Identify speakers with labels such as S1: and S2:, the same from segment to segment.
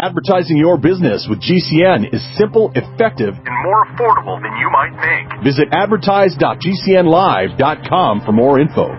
S1: Advertising your business with GCN is simple, effective, and more affordable than you might think. Visit advertise.gcnlive.com for more info.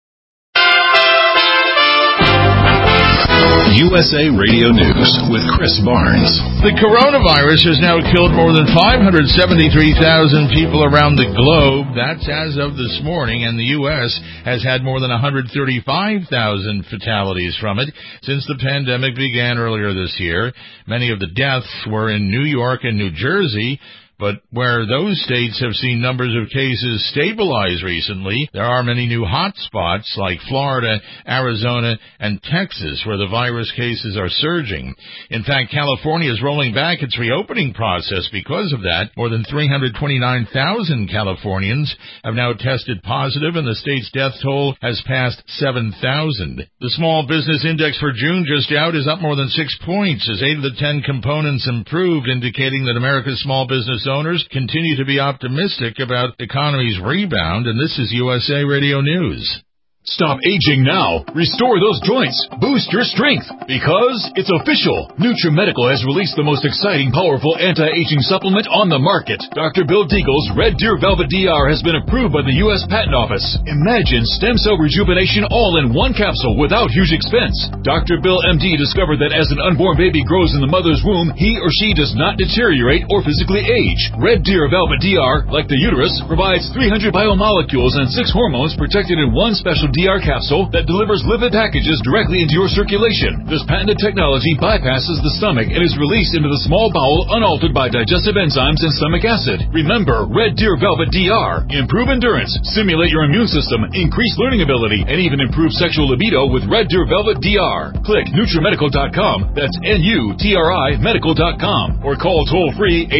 S2: USA Radio News with Chris Barnes.
S3: The coronavirus has now killed more than 573,000 people around the globe. That's as of this morning, and the U.S. has had more than 135,000 fatalities from it since the pandemic began earlier this year. Many of the deaths were in New York and New Jersey, but where those states have seen numbers of cases stabilize recently, there are many new hot spots like Florida, Arizona, and Texas, where the virus cases are surging. In fact, California is rolling back its reopening process because of that. More than 329,000 Californians have now tested positive, and the state's death toll has passed 7,000. The Small Business Index for June just out is up more than 6 points as 8 of the 10 components improved, indicating that America's small business owners continue to be optimistic about the economy's rebound, and this is USA Radio News.
S4: Stop aging now. Restore those joints. Boost your strength. Because it's official. NutriMedical has released the most exciting, powerful anti-aging supplement on the market. Dr. Bill Deagle's Red Deer Velvet DR has been approved by the U.S. Patent Office. Imagine stem cell rejuvenation all in one capsule without huge expense. Dr. Bill MD discovered that as an unborn baby grows in the mother's womb, he or she does not deteriorate or physically age. Red Deer Velvet DR, like the uterus, provides 300 biomolecules and 6 hormones protected in one special DR capsule that delivers lipid packages directly into your circulation. This patented technology bypasses the stomach and is released into the small bowel unaltered by digestive enzymes and stomach acid. Remember, Red Deer Velvet DR. Improve endurance, stimulate your immune system, increase learning ability, and even improve sexual libido with Red Deer Velvet DR. Click NutriMedical.com, that's NUTRI Medical.com, or call toll-free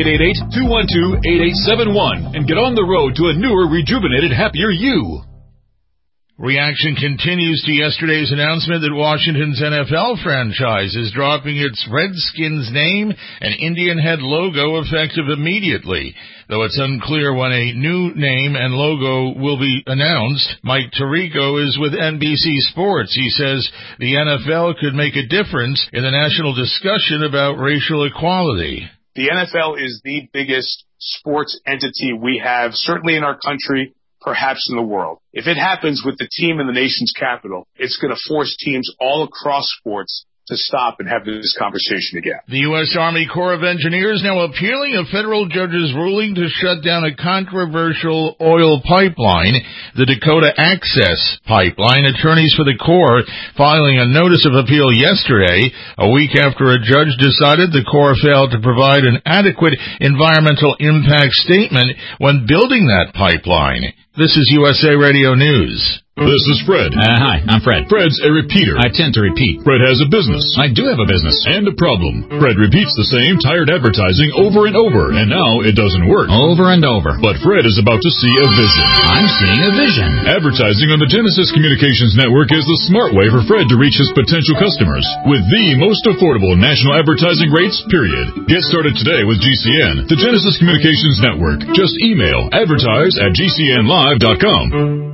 S4: 888-212-8871 and get on the road to a newer, rejuvenated, happier you.
S3: Reaction continues to yesterday's announcement that Washington's NFL franchise is dropping its Redskins name and Indian head logo effective immediately. Though it's unclear when a new name and logo will be announced, Mike Tirico is with NBC Sports. He says the NFL could make a difference in the national discussion about racial equality.
S5: The NFL is the biggest sports entity we have, certainly in our country, perhaps in the world. If it happens with the team in the nation's capital, it's going to force teams all across sports to stop and have this conversation again.
S3: The U.S. Army Corps of Engineers now appealing a federal judge's ruling to shut down a controversial oil pipeline, the Dakota Access Pipeline. Attorneys for the Corps filing a notice of appeal yesterday, a week after a judge decided the Corps failed to provide an adequate environmental impact statement when building that pipeline. This is USA Radio News.
S4: This is Fred.
S6: Hi, I'm Fred.
S4: Fred's a repeater.
S6: I tend to repeat.
S4: Fred has a business.
S6: I do have a business.
S4: And a problem. Fred repeats the same tired advertising over and over, and now it doesn't work.
S6: Over and over.
S4: But Fred is about to see a vision.
S6: I'm seeing a vision.
S4: Advertising on the Genesis Communications Network is the smart way for Fred to reach his potential customers with the most affordable national advertising rates, period. Get started today with GCN, the Genesis Communications Network. Just email advertise@gcnlive.com.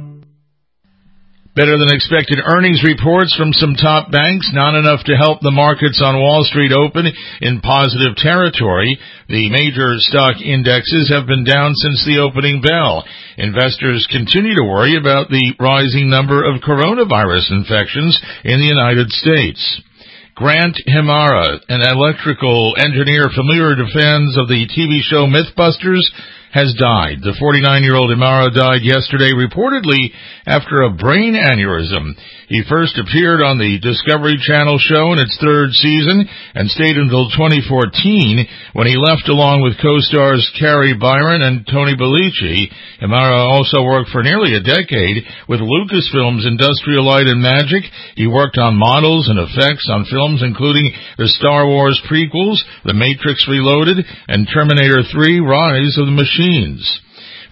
S3: Better than expected earnings reports from some top banks, not enough to help the markets on Wall Street open in positive territory. The major stock indexes have been down since the opening bell. Investors continue to worry about the rising number of coronavirus infections in the United States. Grant Himara, an electrical engineer familiar to fans of the TV show Mythbusters, has died. The 49-year-old Himara died yesterday, reportedly after a brain aneurysm. He first appeared on the Discovery Channel show in its 3rd season and stayed until 2014 when he left along with co-stars Carrie Byron and Tony Bellici. Himara also worked for nearly a decade with Lucasfilm's Industrial Light and Magic. He worked on models and effects on films including the Star Wars prequels, The Matrix Reloaded, and Terminator 3: Rise of the Machines.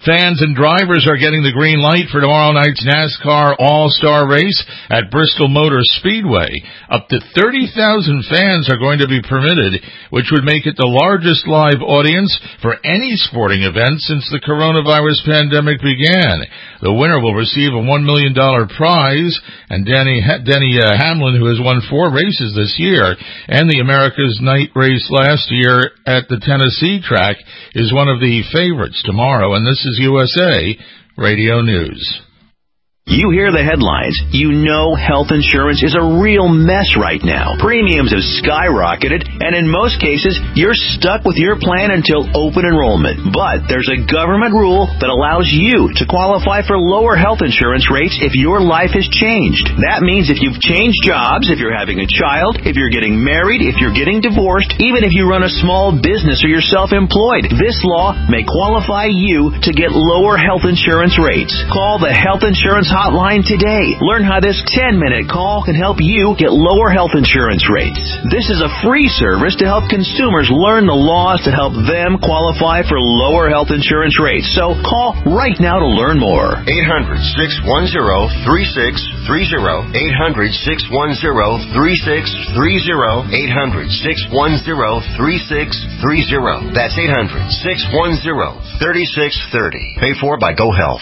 S3: Fans and drivers are getting the green light for tomorrow night's NASCAR All-Star Race at Bristol Motor Speedway. Up to 30,000 fans are going to be permitted, which would make it the largest live audience for any sporting event since the coronavirus pandemic began. The winner will receive a $1 million prize, and Denny Hamlin, who has won 4 races this year, and the America's Night race last year at the Tennessee track, is one of the favorites tomorrow, and this is USA Radio News.
S7: You hear the headlines. You know health insurance is a real mess right now. Premiums have skyrocketed, and in most cases, you're stuck with your plan until open enrollment. But there's a government rule that allows you to qualify for lower health insurance rates if your life has changed. That means if you've changed jobs, if you're having a child, if you're getting married, if you're getting divorced, even if you run a small business or you're self-employed, this law may qualify you to get lower health insurance rates. Call the Health Insurance Hotline today. Learn how this 10-minute call can help you get lower health insurance rates. This is a free service to help consumers learn the laws to help them qualify for lower health insurance rates. So call right now to learn more.
S8: 800-610-3630. 800-610-3630. 800-610-3630. That's 800-610-3630. Paid for by GoHealth.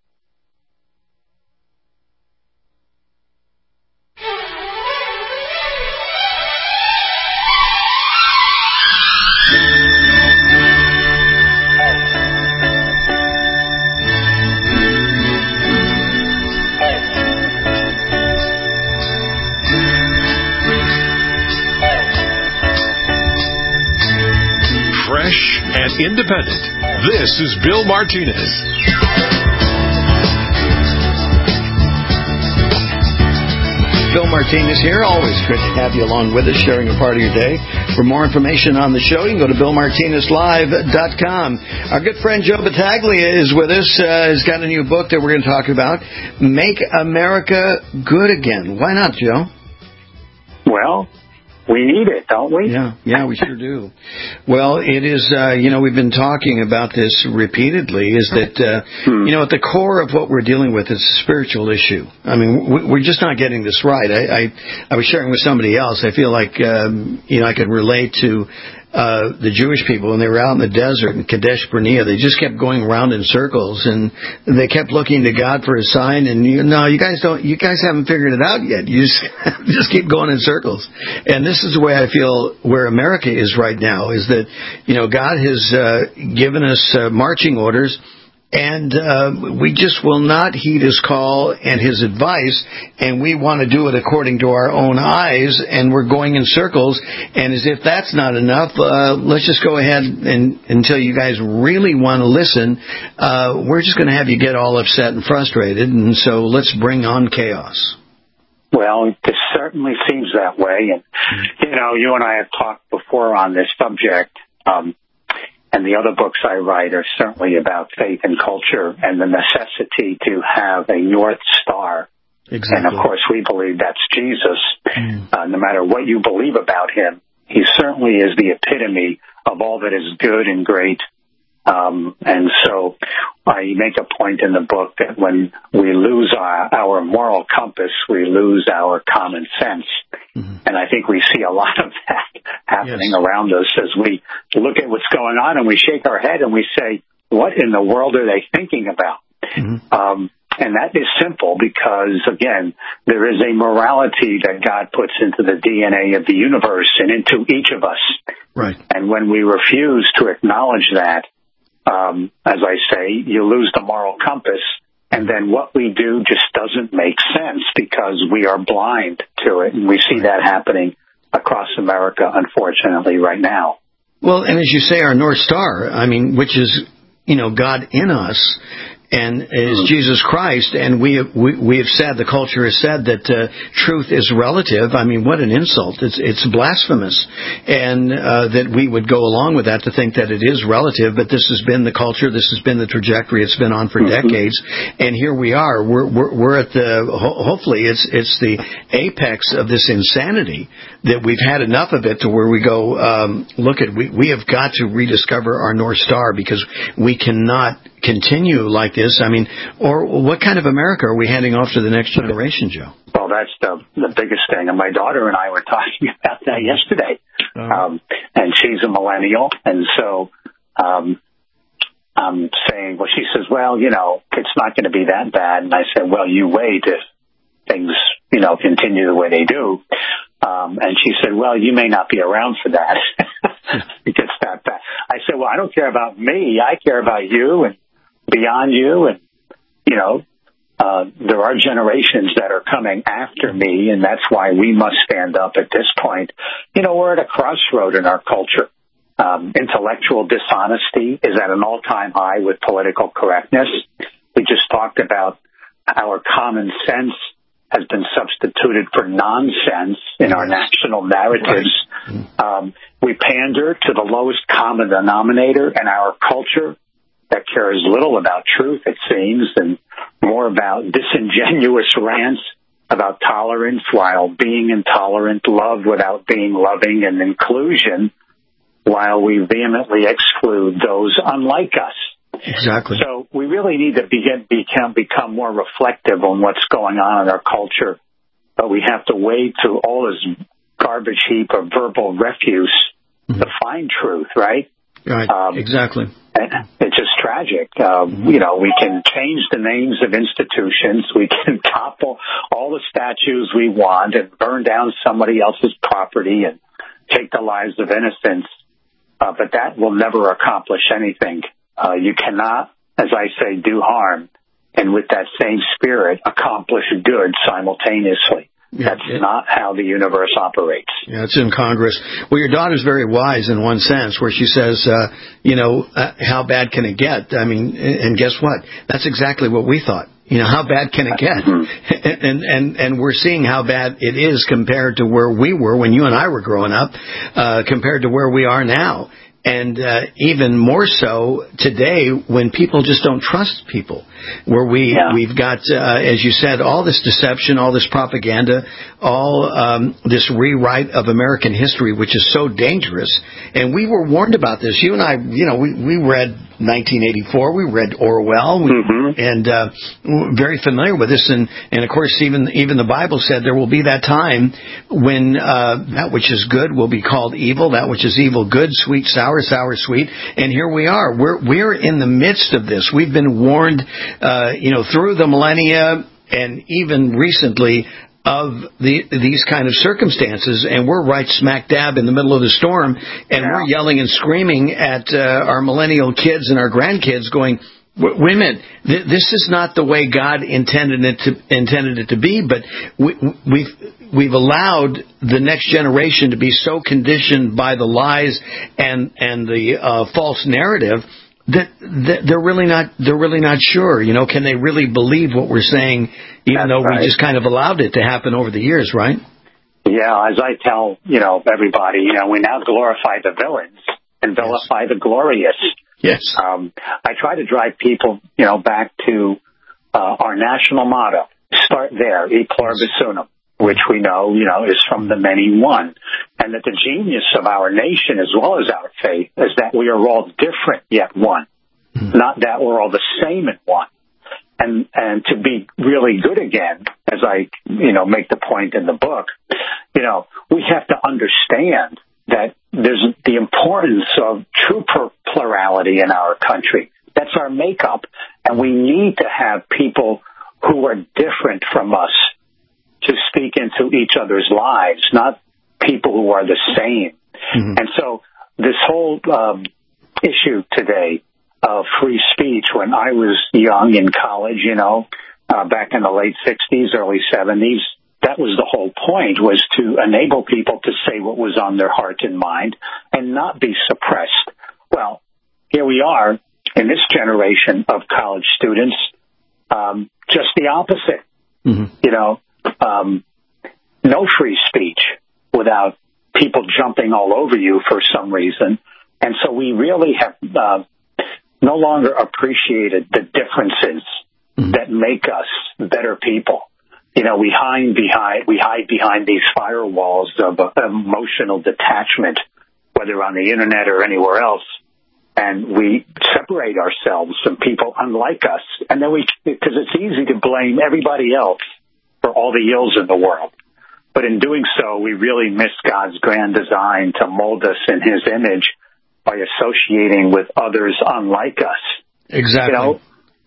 S1: And independent. This is Bill Martinez.
S9: Bill Martinez here. Always good to have you along with us, sharing a part of your day. For more information on the show, you can go to BillMartinezLive.com. Our good friend Joe Battaglia is with us. He's got a new book that we're going to talk about, Make America Good Again. Why not, Joe?
S10: Well, we need it, don't we?
S9: Yeah, we sure do. Well, it is, we've been talking about this repeatedly, is that, at the core of what we're dealing with is a spiritual issue. I mean, we're just not getting this right. I was sharing with somebody else. I feel like, I could relate to the Jewish people when they were out in the desert in Kadesh Barnea. They just kept going around in circles, and they kept looking to God for a sign. And you guys haven't figured it out yet. You just keep going in circles. And this is the way I feel where America is right now, is that, God has given us marching orders, and we just will not heed his call and his advice, and we want to do it according to our own eyes, and we're going in circles. And as if that's not enough, let's just go ahead and until you guys really want to listen, we're just going to have you get all upset and frustrated, and so let's bring on chaos.
S10: Well, it certainly seems that way. And, you and I have talked before on this subject, and the other books I write are certainly about faith and culture and the necessity to have a North Star. Exactly. And, of course, we believe that's Jesus. No matter what you believe about him, he certainly is the epitome of all that is good and great. And so I make a point in the book that when we lose our moral compass, we lose our common sense. And I think we see a lot of that happening around us as we look at what's going on, and we shake our head and we say, what in the world are they thinking about? And that is simple because, again, there is a morality that God puts into the DNA of the universe and into each of us. Right. And when we refuse to acknowledge that, as I say, you lose the moral compass, and then what we do just doesn't make sense because we are blind to it. And we see that happening across America, unfortunately, right now.
S9: Well, and as you say, our North Star, which is, God in us, and is Jesus Christ, and we have said, the culture has said that truth is relative. What an insult. It's blasphemous. And that we would go along with that to think that it is relative, but this has been the culture, this has been the trajectory it's been on for decades, and here we are. We're at hopefully it's the apex of this insanity that we've had enough of it to where we go, we have got to rediscover our North Star because we cannot continue like this? I mean, or what kind of America are we handing off to the next generation, Joe?
S10: Well, that's the biggest thing. And my daughter and I were talking about that yesterday. And she's a millennial. And so I'm saying, well, she says, well, it's not going to be that bad. And I said, well, you wait if things, continue the way they do. And she said, well, you may not be around for that. It gets that bad. I said, well, I don't care about me. I care about you and beyond you. And, there are generations that are coming after me, and that's why we must stand up at this point. We're at a crossroad in our culture. Intellectual dishonesty is at an all-time high with political correctness. We just talked about our common sense has been substituted for nonsense in our national narratives. Right. We pander to the lowest common denominator in our culture that cares little about truth, it seems, and more about disingenuous rants about tolerance while being intolerant, love without being loving, and inclusion while we vehemently exclude those unlike us.
S9: Exactly.
S10: So we really need to become more reflective on what's going on in our culture, but we have to wade through all this garbage heap of verbal refuse to find truth, right?
S9: Right, exactly.
S10: It's just tragic. We can change the names of institutions. We can topple all the statues we want and burn down somebody else's property and take the lives of innocents. But that will never accomplish anything. You cannot, as I say, do harm and with that same spirit accomplish good simultaneously. That's not how the universe operates.
S9: Yeah, it's in Congress. Well, your daughter's very wise in one sense, where she says, how bad can it get? I mean, and guess what? That's exactly what we thought. How bad can it get? And we're seeing how bad it is compared to where we were when you and I were growing up, compared to where we are now. And even more so today when people just don't trust people, where we've got, as you said, all this deception, all this propaganda, all this rewrite of American history, which is so dangerous. And we were warned about this. You and I, we read 1984, we read Orwell, and very familiar with this. And of course, even the Bible said there will be that time when that which is good will be called evil, that which is evil good, sweet, sour, sour, sweet. And here we are. We're in the midst of this. We've been warned, through the millennia and even recently of these kind of circumstances, and we're right smack dab in the middle of the storm, and we're yelling and screaming at our millennial kids and our grandkids going, wait a minute, this is not the way God intended it to be, but we've allowed the next generation to be so conditioned by the lies and the false narrative that they're really not sure. Can they really believe what we're saying, even though we just kind of allowed it to happen over the years, right?
S10: Yeah, as I tell everybody, we now glorify the villains and vilify the glorious.
S9: Yes.
S10: I try to drive people, back to our national motto. Start there, e pluribus unum, which we know, is from the many one. And that the genius of our nation as well as our faith is that we are all different yet one, not that we're all the same in one. And to be really good again, as I, make the point in the book, we have to understand that there's the importance of true plurality in our country. That's our makeup. And we need to have people who are different from us to speak into each other's lives, not people who are the same. And so this whole issue today of free speech, when I was young in college, back in the late 60s, early 70s, that was the whole point, was to enable people to say what was on their heart and mind and not be suppressed. Well, here we are in this generation of college students, just the opposite. No free speech without people jumping all over you for some reason. And so we really have no longer appreciated the differences that make us better people. We hide behind these firewalls of emotional detachment, whether on the internet or anywhere else. and we separate ourselves from people unlike us. And then because it's easy to blame everybody else for all the ills in the world. But in doing so, we really miss God's grand design to mold us in his image by associating with others unlike us.
S9: Exactly.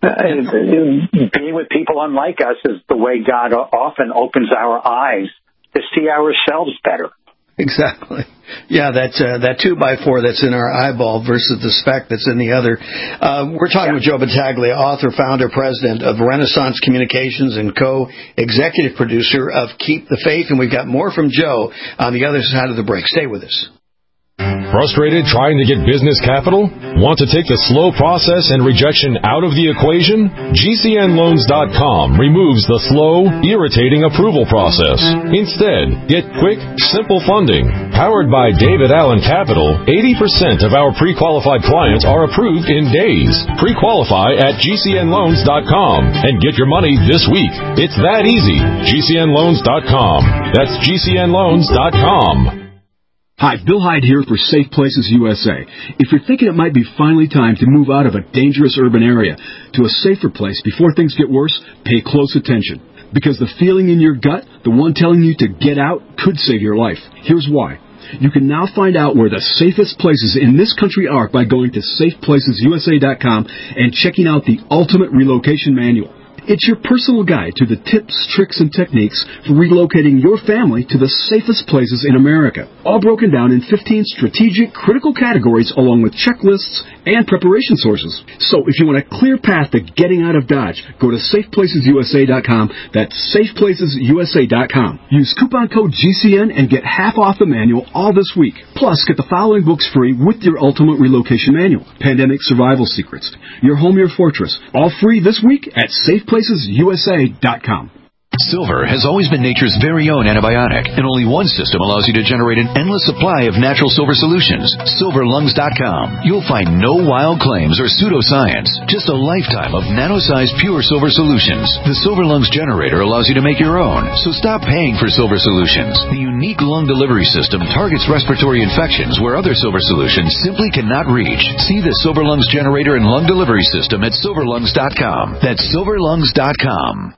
S10: Being with people unlike us is the way God often opens our eyes to see ourselves better.
S9: Exactly. Yeah, that 2x4 that's in our eyeball versus the speck that's in the other. We're talking with Joe Battaglia, author, founder, president of Renaissance Communications, and co-executive producer of Keep the Faith. And we've got more from Joe on the other side of the break. Stay with us.
S11: Frustrated trying to get business capital? Want to take the slow process and rejection out of the equation? GCNLoans.com removes the slow, irritating approval process. Instead, get quick, simple funding. Powered by David Allen Capital, 80% of our pre-qualified clients are approved in days. Pre-qualify at GCNLoans.com and get your money this week. It's that easy. GCNLoans.com. That's GCNLoans.com.
S12: Hi, Bill Hyde here for Safe Places USA. If you're thinking it might be finally time to move out of a dangerous urban area to a safer place before things get worse, pay close attention. Because the feeling in your gut, the one telling you to get out, could save your life. Here's why. You can now find out where the safest places in this country are by going to safeplacesusa.com and checking out the Ultimate Relocation Manual. It's your personal guide to the tips, tricks, and techniques for relocating your family to the safest places in America, all broken down in 15 strategic, critical categories along with checklists and preparation sources. So if you want a clear path to getting out of Dodge, go to safeplacesusa.com. That's safeplacesusa.com. Use coupon code GCN and get half off the manual all this week. Plus, get the following books free with your Ultimate Relocation Manual: Pandemic Survival Secrets, Your Home, Your Fortress, all free this week at safeplacesusa.com.
S13: Silver has always been nature's very own antibiotic, and only one system allows you to generate an endless supply of natural silver solutions. SilverLungs.com. You'll find no wild claims or pseudoscience, just a lifetime of nano-sized pure silver solutions. The Silver Lungs generator allows you to make your own, so stop paying for silver solutions. The unique lung delivery system targets respiratory infections where other silver solutions simply cannot reach. See the Silver Lungs generator and lung delivery system at SilverLungs.com. That's SilverLungs.com.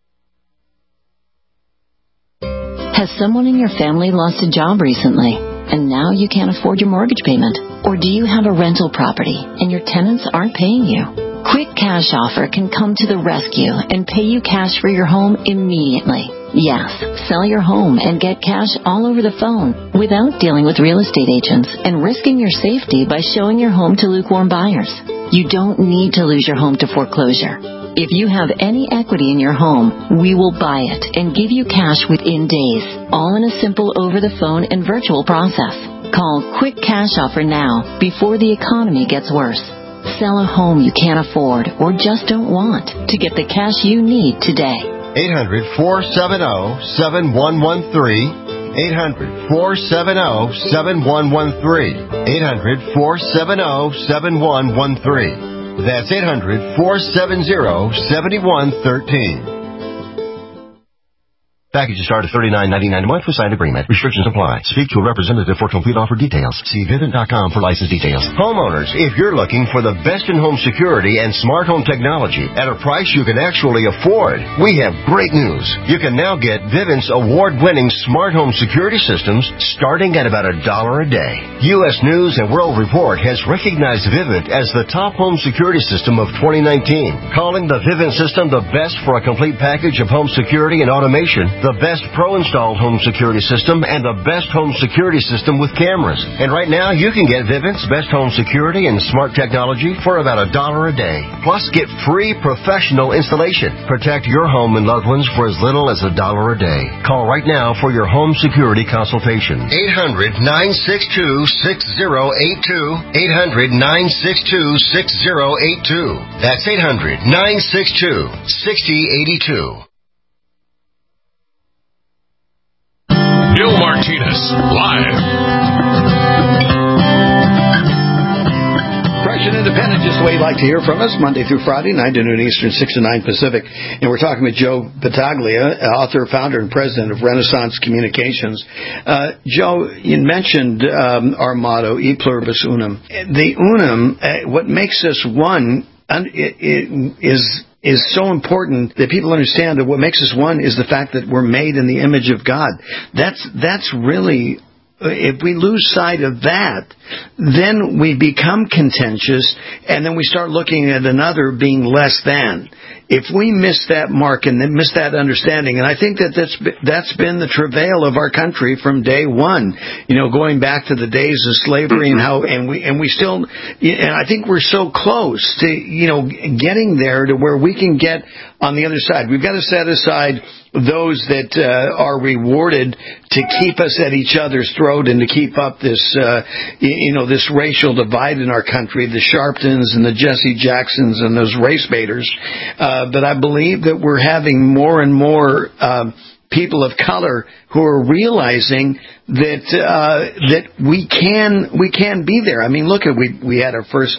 S14: Has someone in your family lost a job recently, and now you can't afford your mortgage payment? Or do you have a rental property, and your tenants aren't paying you? Quick Cash Offer can come to the rescue and pay you cash for your home immediately. Yes, sell your home and get cash all over the phone without dealing with real estate agents and risking your safety by showing your home to lukewarm buyers. You don't need to lose your home to foreclosure. If you have any equity in your home, we will buy it and give you cash within days, all in a simple over-the-phone and virtual process. Call Quick Cash Offer now before the economy gets worse. Sell a home you can't afford or just don't want to get the cash you need today.
S15: 800-470-7113. 800-470-7113. 800-470-7113. That's 800-470-7113. Packages start at $39.99 a month with signed agreement. Restrictions apply. Speak to a representative for complete offer details. See Vivint.com for license details. Homeowners, if you're looking for the best in home security and smart home technology at a price you can actually afford, we have great news. You can now get Vivint's award-winning smart home security systems starting at about $1 a day. U.S. News and World Report has recognized Vivint as the top home security system of 2019, calling the Vivint system the best for a complete package of home security and automation, the best pro-installed home security system, and the best home security system with cameras. And right now, you can get Vivint's best home security and smart technology for about $1 a day. Plus, get free professional installation. Protect your home and loved ones for as little as $1 a day. Call right now for your home security consultation. 800-962-6082. 800-962-6082. That's 800-962-6082.
S2: Bill Martinez, live.
S9: Fresh and independent, just the way you'd like to hear from us, Monday through Friday, 9 to noon Eastern, 6 to 9 Pacific. And we're talking with Joe Battaglia, author, founder, and president of Renaissance Communications. Joe, you mentioned our motto, E Pluribus Unum. The unum, what makes us one, is so important that people understand that what makes us one is the fact that we're made in the image of God. That's really... If we lose sight of that, then we become contentious, and then we start looking at another being less than. If we miss that mark and then miss that understanding, and I think that's been the travail of our country from day one, going back to the days of slavery and we still, and I think we're so close to, getting there to where we can get on the other side. We've got to set aside those that are rewarded to keep us at each other's throat and to keep up this, this racial divide in our country, the Sharptons and the Jesse Jacksons and those race baiters. But I believe that we're having more and more people of color who are realizing that we can be there. I mean, look at we had our first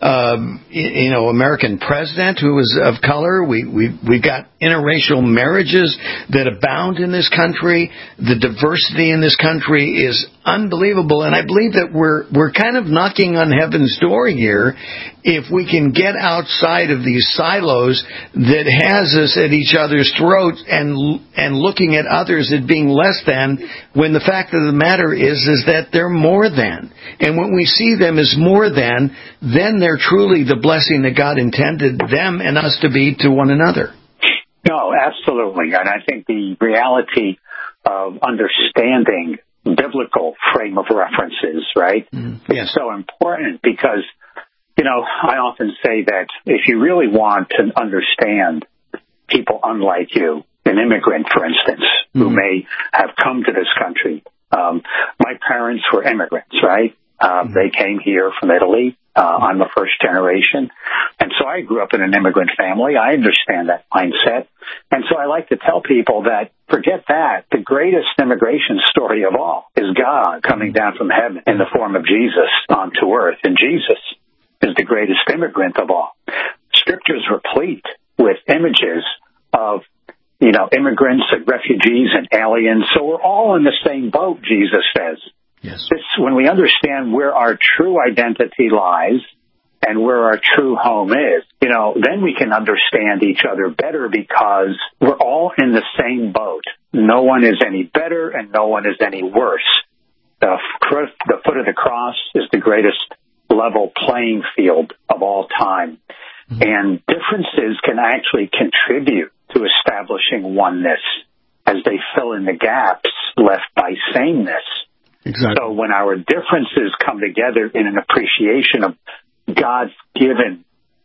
S9: American president who was of color. We've got interracial marriages that abound in this country. The diversity in this country is unbelievable, and I believe that we're kind of knocking on heaven's door here if we can get outside of these silos that has us at each other's throats and looking at others as being less than, when the fact of the matter is that they're more than. And when we see them as more than, then they're truly the blessing that God intended them and us to be to one another.
S10: No, absolutely. And I think the reality of understanding biblical frame of references, right, is so important because, I often say that if you really want to understand people unlike you, an immigrant, for instance, who may have come to this country. My parents were immigrants, right? They came here from Italy. I'm the first generation. And so I grew up in an immigrant family. I understand that mindset. And so I like to tell people that, forget that, the greatest immigration story of all is God coming down from heaven in the form of Jesus onto earth. And Jesus is the greatest immigrant of all. Scripture's replete with images of immigrants and refugees and aliens. So we're all in the same boat, Jesus says.
S9: Yes.
S10: When we understand where our true identity lies and where our true home is, then we can understand each other better because we're all in the same boat. No one is any better and no one is any worse. The foot of the cross is the greatest level playing field of all time. And differences can actually contribute to establishing oneness as they fill in the gaps left by sameness.
S9: Exactly.
S10: So when our differences come together in an appreciation of God-given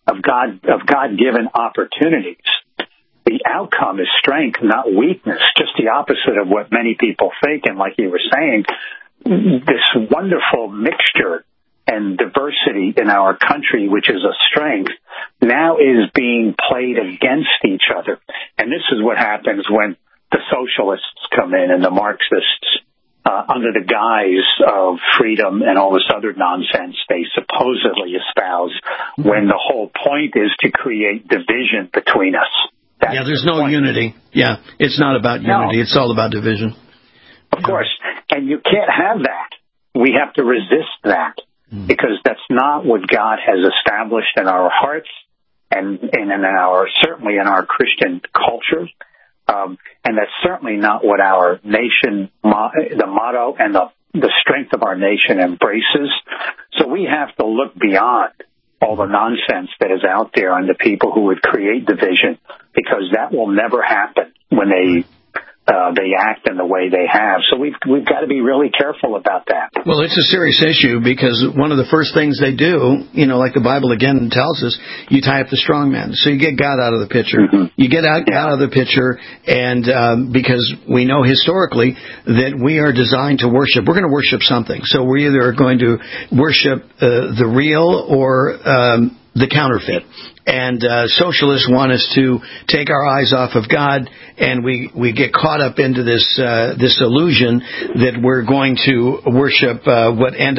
S10: opportunities, the outcome is strength, not weakness, just the opposite of what many people think. And like you were saying, this wonderful mixture and diversity in our country, which is a strength, now is being played against each other. And this is what happens when the socialists come in and the Marxists, under the guise of freedom and all this other nonsense they supposedly espouse, when the whole point is to create division between us.
S9: There's no unity. Yeah, it's not about unity. It's all about division.
S10: Of course. And you can't have that. We have to resist that. Because that's not what God has established in our hearts and certainly in our Christian culture. And that's certainly not what our nation, the motto and the strength of our nation embraces. So we have to look beyond all the nonsense that is out there on the people who would create division, because that will never happen when they act in the way they have. So we've got to be really careful about that.
S9: Well, it's a serious issue because one of the first things they do, like the Bible again tells us, you tie up the strong man. So you get God out of the picture. You get out of the picture, and because we know historically that we are designed to worship. We're going to worship something. So we're either going to worship the real or the counterfeit. And socialists want us to take our eyes off of God, and we get caught up into this illusion that we're going to worship what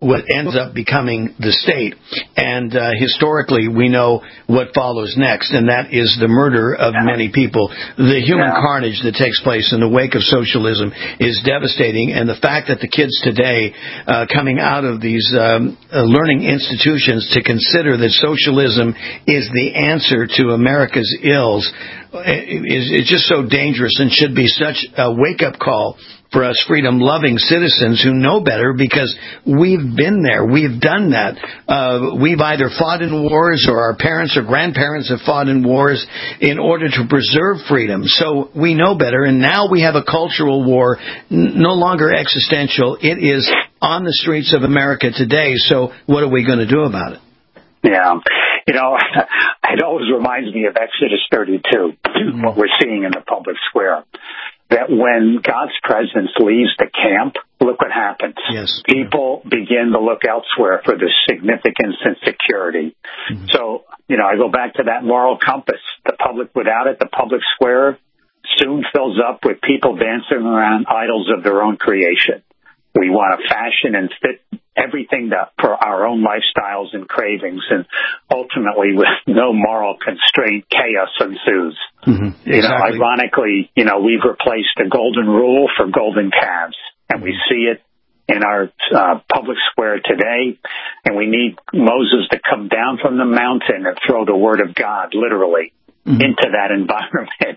S9: what ends up becoming the state. And historically, we know what follows next, and that is the murder of many people. The human carnage that takes place in the wake of socialism is devastating, and the fact that the kids today coming out of these learning institutions to consider that socialism is the answer to America's ills is just so dangerous and should be such a wake-up call for us freedom-loving citizens who know better, because we've been there. We've done that. We've either fought in wars, or our parents or grandparents have fought in wars in order to preserve freedom. So we know better, and now we have a cultural war, no longer existential. It is on the streets of America today. So what are we going to do about it?
S10: Yeah. You know, it always reminds me of Exodus 32, what we're seeing in the public square. That when God's presence leaves the camp, look what happens.
S9: Yes.
S10: People begin to look elsewhere for the significance and security. Mm-hmm. So, you know, I go back to that moral compass. The public, without it, the public square soon fills up with people dancing around idols of their own creation. We want to fashion and fit everything for our own lifestyles and cravings, and ultimately, with no moral constraint, chaos ensues.
S9: Mm-hmm.
S10: You know, ironically, you know, we've replaced the golden rule for golden calves, and we see it in our public square today. And we need Moses to come down from the mountain and throw the word of God literally into that environment,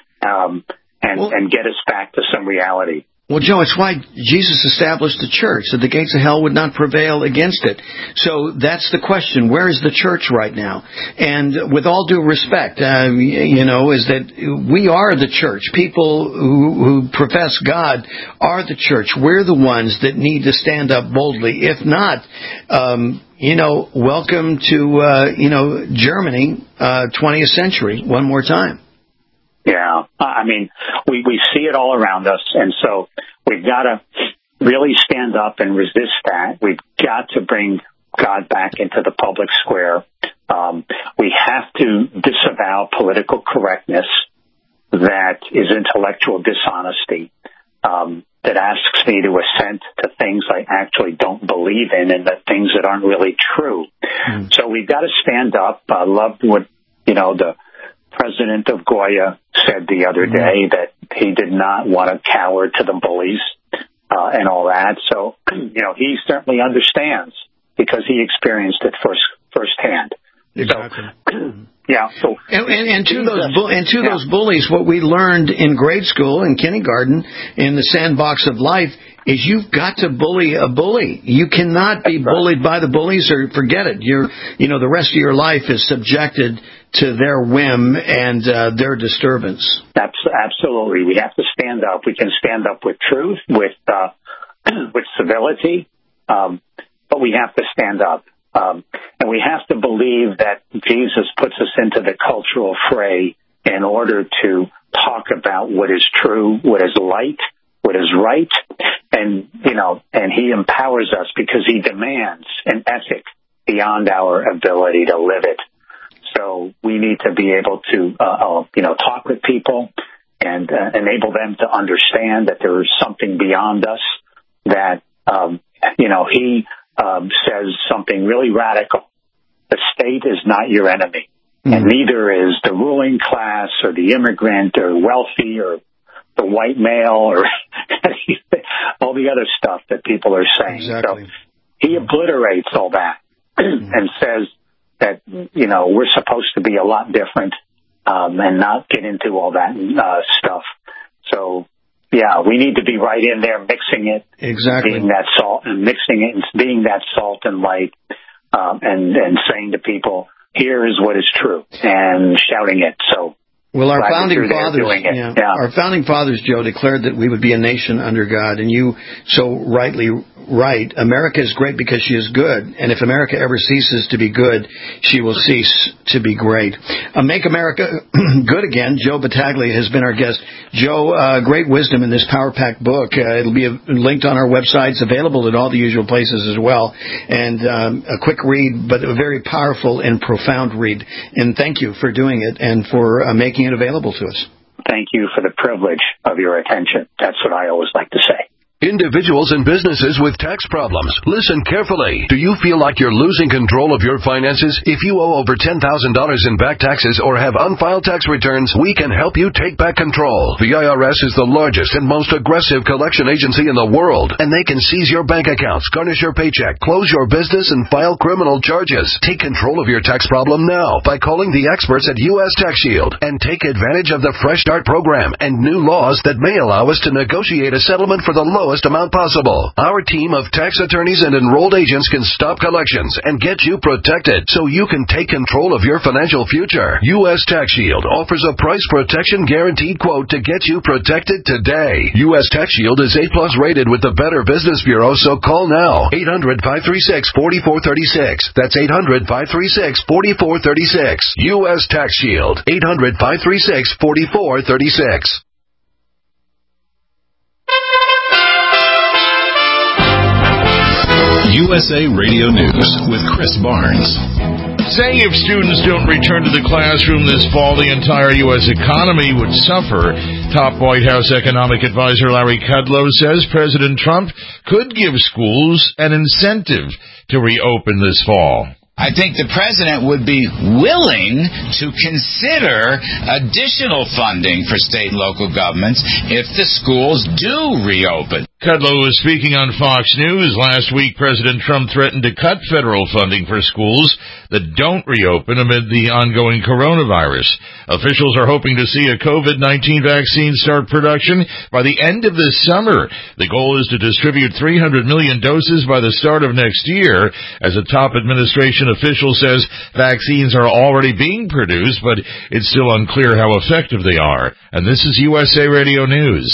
S10: and get us back to some reality.
S9: Well, Joe, it's why Jesus established the church, that the gates of hell would not prevail against it. So that's the question. Where is the church right now? And with all due respect, you know, is that we are the church. People who profess God are the church. We're the ones that need to stand up boldly. If not, you know, welcome to, you know, Germany, 20th century, one more time.
S10: Yeah, I mean, we see it all around us, and so we've got to really stand up and resist that. We've got to bring God back into the public square. We have to disavow political correctness that is intellectual dishonesty, that asks me to assent to things I actually don't believe in, and the things that aren't really true. So we've got to stand up. I loved what, you know, the president of Goya said the other day, that he did not want to cower to the bullies and all that. So, you know, he certainly understands, because he experienced it firsthand.
S9: Exactly.
S10: So, yeah. So,
S9: and to those bullies, what we learned in grade school and kindergarten in the sandbox of life is you've got to bully a bully. You cannot be bullied by the bullies, or forget it. You know, the rest of your life is subjected to their whim and their disturbance.
S10: Absolutely. We have to stand up. We can stand up with truth, with civility, but we have to stand up. And we have to believe that Jesus puts us into the cultural fray in order to talk about what is true, what is light, what is right, and, you know, and he empowers us because he demands an ethic beyond our ability to live it. So we need to be able to, you know, talk with people and enable them to understand that there is something beyond us, that, you know, he says something really radical. The state is not your enemy, and neither is the ruling class or the immigrant or wealthy or the white male or all the other stuff that people are saying.
S9: Exactly.
S10: So he obliterates all that and says that, you know, we're supposed to be a lot different and not get into all that stuff. So, yeah, we need to be right in there mixing it, being that salt and mixing it and being that salt and light, and saying to people, here is what is true, and shouting it. So,
S9: well, our founding fathers, Joe, declared that we would be a nation under God, and you so rightly right. America is great because she is good, and if America ever ceases to be good, she will cease to be great. Make America good again. Joe Battaglia has been our guest. Joe, great wisdom in this Power Pack book. It'll be linked on our websites, available at all the usual places as well, and a quick read, but a very powerful and profound read. And thank you for doing it and for making it available to us.
S10: Thank you for the privilege of your attention. That's what I always like to say.
S16: Individuals and businesses with tax problems, listen carefully. Do you feel like you're losing control of your finances? If you owe over $10,000 in back taxes or have unfiled tax returns, we can help you take back control. The IRS is the largest and most aggressive collection agency in the world, and they can seize your bank accounts, garnish your paycheck, close your business, and file criminal charges. Take control of your tax problem now by calling the experts at U.S. Tax Shield and take advantage of the Fresh Start program and new laws that may allow us to negotiate a settlement for the lowest amount possible. Our team of tax attorneys and enrolled agents can stop collections and get you protected so you can take control of your financial future. U.S. Tax Shield offers a price protection guaranteed quote to get you protected today. U.S. Tax Shield is A+ rated with the Better Business Bureau, so call now. 800-536-4436. That's 800-536-4436. U.S. Tax Shield. 800-536-4436.
S2: USA Radio News with Chris Barnes.
S3: Saying if students don't return to the classroom this fall, the entire U.S. economy would suffer. Top White House economic advisor Larry Kudlow says President Trump could give schools an incentive to reopen this fall.
S17: I think the president would be willing to consider additional funding for state and local governments if the schools do reopen.
S3: Kudlow was speaking on Fox News. Last week, President Trump threatened to cut federal funding for schools that don't reopen amid the ongoing coronavirus. Officials are hoping to see a COVID-19 vaccine start production by the end of this summer. The goal is to distribute 300 million doses by the start of next year. As a top administration official says, vaccines are already being produced, but it's still unclear how effective they are. And this is USA Radio News.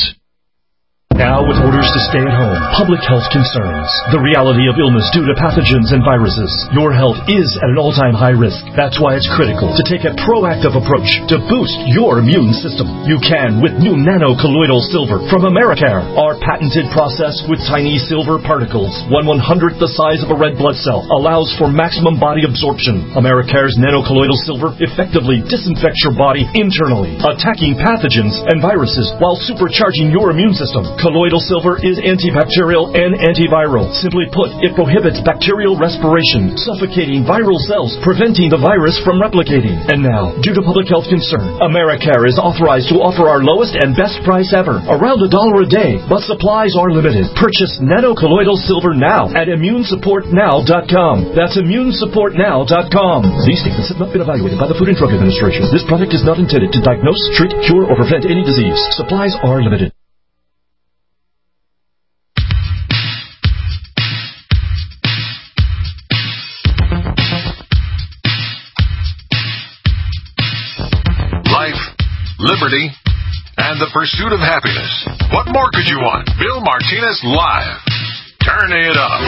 S1: Now with orders to stay at home, public health concerns, the reality of illness due to pathogens and viruses. Your health is at an all-time high risk. That's why it's critical to take a proactive approach to boost your immune system. You can with new nano-colloidal silver from Americare. Our patented process with tiny silver particles, 1/100th the size of a red blood cell, allows for maximum body absorption. Americare's nano-colloidal silver effectively disinfects your body internally, attacking pathogens and viruses while supercharging your immune system. Colloidal silver is antibacterial and antiviral. Simply put, it prohibits bacterial respiration, suffocating viral cells, preventing the virus from replicating. And now, due to public health concern, Americare is authorized to offer our lowest and best price ever, around $1 a day, but supplies are limited. Purchase nano-colloidal silver now at ImmuneSupportNow.com. That's ImmuneSupportNow.com. These statements have not been evaluated by the Food and Drug Administration. This product is not intended to diagnose, treat, cure, or prevent any disease. Supplies are limited.
S2: Liberty, and the pursuit of happiness. What more could you want? Bill Martinez Live. Turn it up.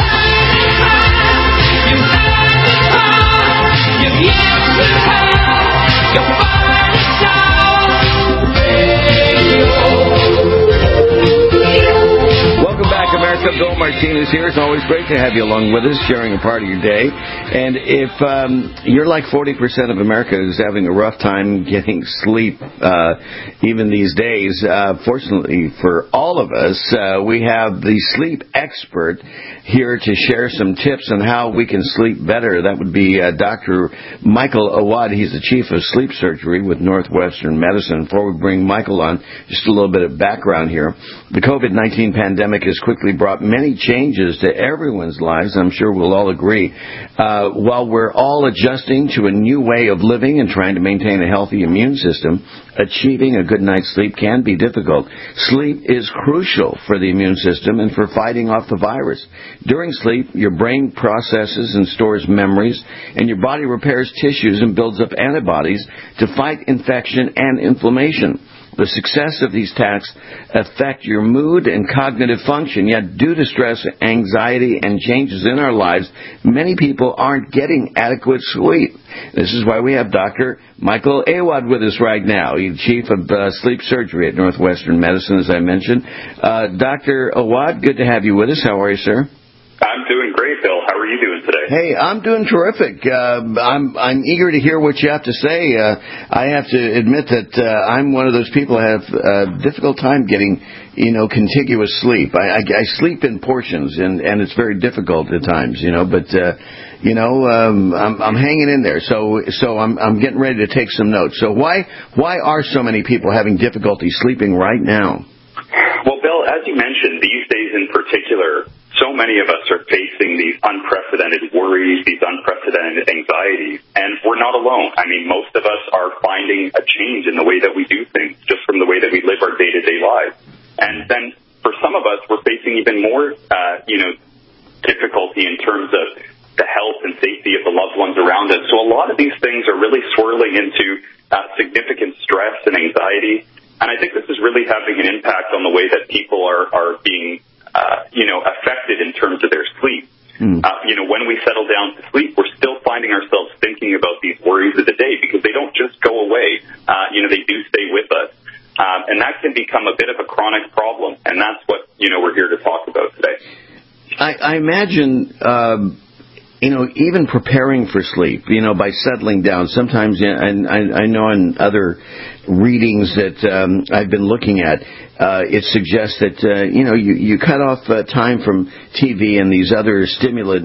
S9: Welcome back, America. Bill Martinez here. It's always great to have you along with us, sharing a part of your day. And if you're like 40% of America who's having a rough time getting sleep, even these days, fortunately for all of us, we have the sleep expert here to share some tips on how we can sleep better. That would be Dr. Michael Awad. He's the chief of sleep surgery with Northwestern Medicine. Before we bring Michael on, just a little bit of background here. The COVID-19 pandemic has quickly brought many changes to everyone's lives. I'm sure we'll all agree. While we're all adjusting to a new way of living and trying to maintain a healthy immune system, achieving a good night's sleep can be difficult. Sleep is crucial for the immune system and for fighting off the virus. During sleep, your brain processes and stores memories, and your body repairs tissues and builds up antibodies to fight infection and inflammation. The success of these tasks affect your mood and cognitive function, yet due to stress, anxiety, and changes in our lives, many people aren't getting adequate sleep. This is why we have Dr. Michael Awad with us right now. He's chief of sleep surgery at Northwestern Medicine, as I mentioned. Dr. Awad, good to have you with us. How are you, sir?
S18: I'm doing great, Bill. How are you doing today?
S9: Hey, I'm doing terrific. I'm eager to hear what you have to say. I have to admit that I'm one of those people who have a difficult time getting, contiguous sleep. I sleep in portions, and it's very difficult at times, but I'm hanging in there. So I'm getting ready to take some notes. So why are so many people having difficulty sleeping right now?
S18: Well, Bill, as you mentioned, these days in particular, so many of us are facing these unprecedented worries, these unprecedented anxieties, and we're not alone. I mean, most of us are finding a change in the way that we do things, just from the way that we live our day-to-day lives. And then for some of us, we're facing even more, difficulty in terms of the health and safety of the loved ones around us. So a lot of these things are really swirling into significant stress and anxiety. And I think this is really having an impact on the way that people are being, affected in terms of their sleep. When we settle down to sleep, we're still finding ourselves thinking about these worries of the day because they don't just go away. They do stay with us. And that can become a bit of a chronic problem. And that's what, we're here to talk about today.
S9: I imagine, even preparing for sleep, by settling down, sometimes, and I know in other readings that I've been looking at, it suggests that, you cut off time from TV and these other stimulant,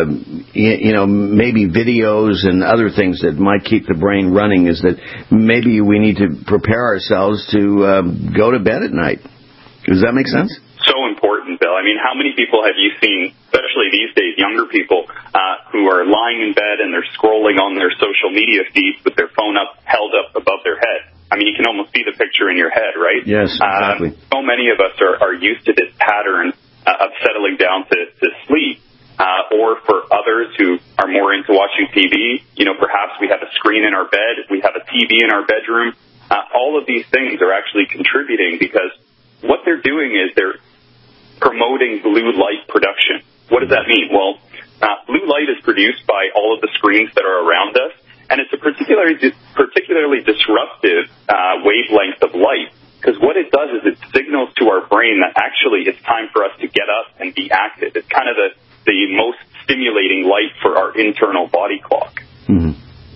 S9: maybe videos and other things that might keep the brain running, is that maybe we need to prepare ourselves to go to bed at night. Does that make sense?
S18: So important, Bill. I mean, how many people have you seen, especially these days, younger people, who are lying in bed and they're scrolling on their social media feeds with their phone held up above their head? I mean, you can almost see the picture in your head, right?
S9: Yes, exactly.
S18: So many of us are used to this pattern of settling down to sleep. Or for others who are more into watching TV, perhaps we have a screen in our bed, we have a TV in our bedroom. All of these things are actually contributing because what they're doing is they're promoting blue light production. What does that mean? Well, blue light is produced by all of the screens that are around us, and it's a particularly disruptive wavelength of light, because what it does is it signals to our brain that actually it's time for us to get up and be active. It's kind of the most stimulating light for our internal body clock.
S9: Mm-hmm.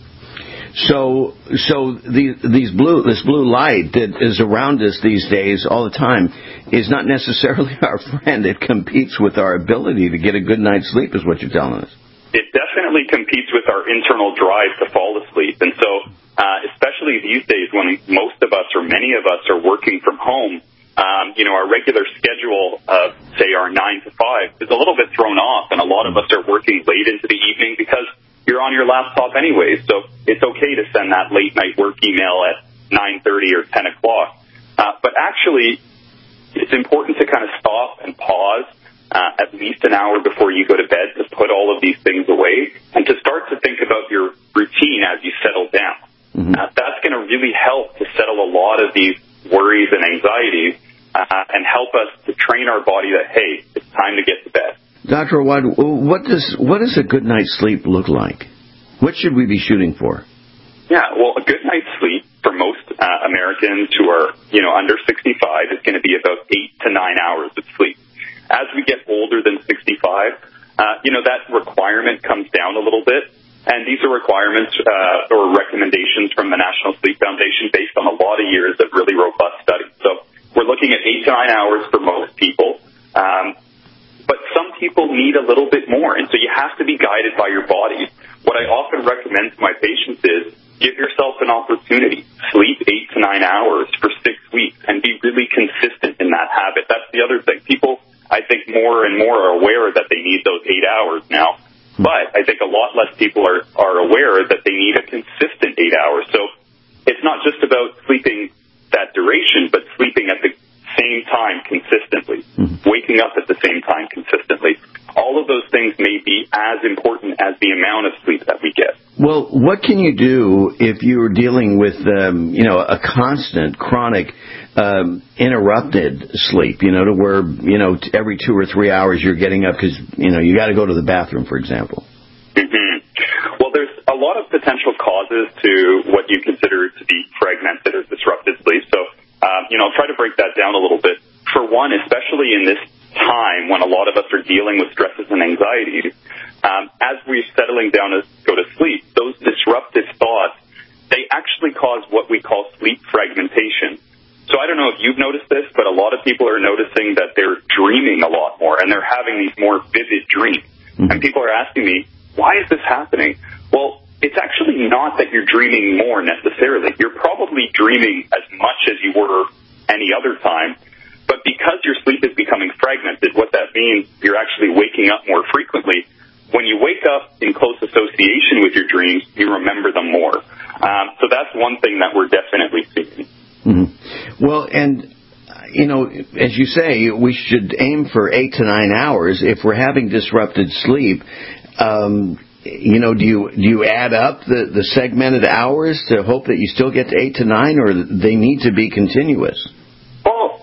S9: So this blue light that is around us these days all the time is not necessarily our friend. It competes with our ability to get a good night's sleep, is what you're telling us.
S18: It definitely competes with our internal drive to fall asleep. And so, especially these days when most of us or many of us are working from home, our regular schedule of, say, our 9 to 5 is a little bit thrown off, and a lot of us are working late into the evening because you're on your laptop anyway, so it's okay to send that late-night work email at 9:30 or 10 o'clock. But actually, it's important to kind of stop and pause at least an hour before you go to bed to put all of these things away and to start to think about your routine as you settle down. Mm-hmm. That's going to really help to settle a lot of these worries and anxieties and help us to train our body that, hey, it's time to get to bed.
S9: Dr. Awad, what does a good night's sleep look like? What should we be shooting for?
S18: Yeah, well, a good night's sleep for most Americans who are, under 65 is going to be about 8 to 9 hours of sleep. As we get older than 65, that requirement comes down a little bit. And these are requirements or recommendations from the National Sleep Foundation based on a lot of years of really robust studies. So we're looking at 8 to 9 hours for most people. But some people need a little bit more, and so you have to be guided by your body. What I often recommend to my patients is give yourself an opportunity. Sleep 8 to 9 hours for 6 weeks and be really consistent in that habit. That's the other thing. People, I think, more and more are aware that they need those 8 hours now, but I think a lot less people are aware that they need a consistent 8 hours. So it's not just about sleeping that duration, but sleeping at the same time consistently, waking up at the same time consistently. All of those things may be as important as the amount of sleep that we get.
S9: Well, what can you do if you're dealing with, a constant, chronic, interrupted sleep, to where, every 2 or 3 hours you're getting up because, you got to go to the bathroom, for example?
S18: Mm-hmm. Well, there's a lot of potential causes to what you consider to be fragmented or disrupted sleep. So, I'll try to break that down a little bit. For one, especially in this time when a lot of us are dealing with stresses and anxieties, as we're settling down to go to sleep, those disruptive thoughts, they actually cause what we call sleep fragmentation. So I don't know if you've noticed this, but a lot of people are noticing that they're dreaming a lot more, and they're having these more vivid dreams. And people are asking me, why is this happening? Well, it's actually not that you're dreaming more necessarily. You're probably dreaming as much as you were any other time, but because your sleep is becoming fragmented, what that means, you're actually waking up more frequently. When you wake up in close association with your dreams, you remember them more. So that's one thing that we're definitely seeing.
S9: Well, and, as you say, we should aim for 8 to 9 hours. If we're having disrupted sleep, do you add up the segmented hours to hope that you still get to 8 to 9, or they need to be continuous?
S18: Well,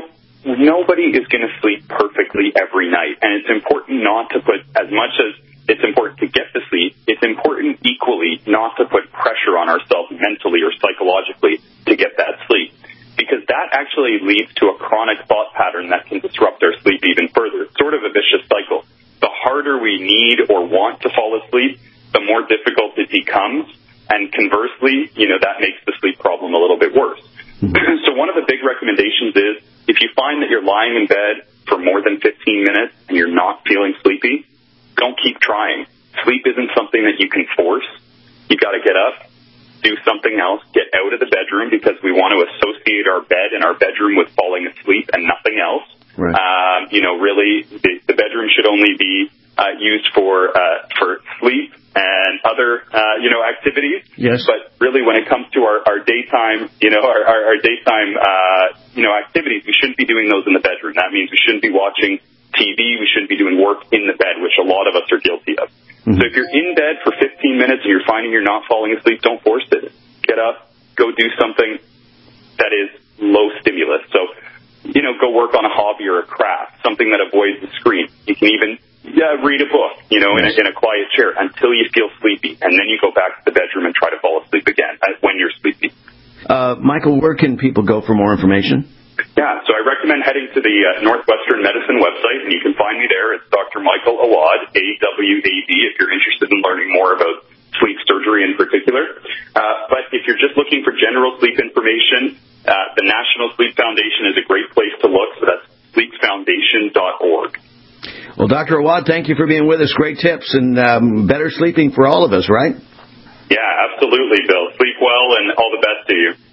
S18: nobody is going to sleep perfectly every night, and it's important not to put, as much as it's important to get to sleep, it's important equally not to put pressure on ourselves mentally or psychologically to get that sleep, because that actually leads to a chronic thought pattern that can disrupt our sleep even further. It's sort of a vicious cycle. The harder we need or want to fall asleep, the more difficult it becomes, and conversely, that makes the sleep problem a little bit worse. So one of the big recommendations is, if you find that you're lying in bed for more than 15 minutes and you're not feeling sleepy, don't keep trying. Sleep isn't something that you can force. You've got to get up, do something else, get out of the bedroom, because we want to associate our bed and our bedroom with falling asleep and nothing else. Right. Really, the bedroom should only be used for sleep and other, activities. Yes. But really, when it comes to our daytime, our daytime, activities, we shouldn't be doing those in the bedroom. That means we shouldn't be watching TV. We shouldn't be doing work in the bed, which a lot of us are guilty of. So if you're in bed for 15 minutes and you're finding you're not falling asleep, don't force it. Get up, go do something that is low stimulus. So, go work on a hobby or a craft, something that avoids the screen. You can even read a book, in a quiet chair until you feel sleepy, and then you go back to the bedroom and try to fall asleep again when you're sleepy.
S9: Michael, where can people go for more information?
S18: Yeah, so I recommend heading to the Northwestern Medicine website, and you can find me there. It's Dr. Michael Awad, AWAD, if you're interested in learning more about sleep surgery in particular. But if you're just looking for general sleep information, the National Sleep Foundation is a great place to look, so that's sleepfoundation.org.
S9: Well, Dr. Awad, thank you for being with us. Great tips and better sleeping for all of us, right?
S18: Yeah, absolutely, Bill. Sleep well, and all the best to you.